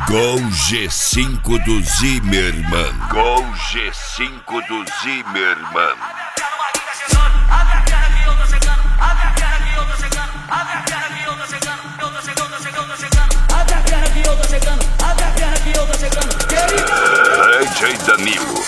Gol G5 do Zimmermann. Gol G5 do Zimmermann. DJ Danilo.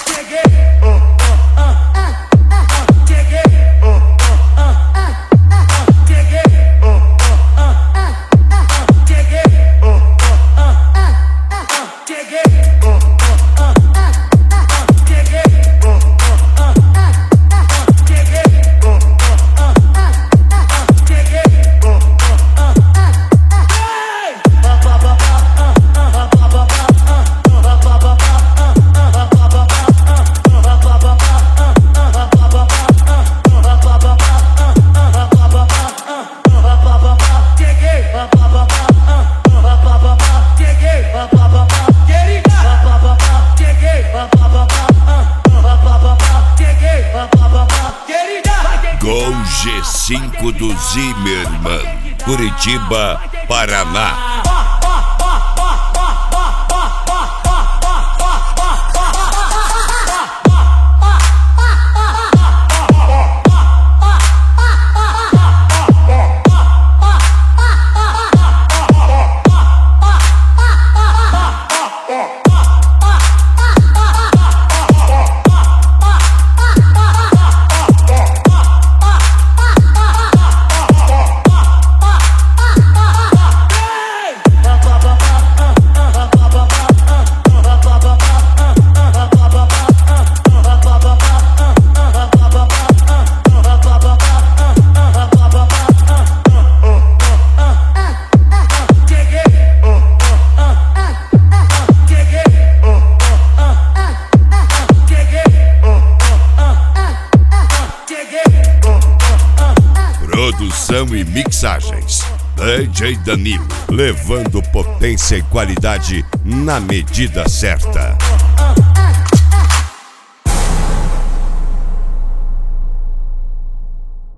Gol G5 do Zimmermann, Curitiba, Paraná. Produção e mixagens, DJ Danilo, levando potência e qualidade na medida certa.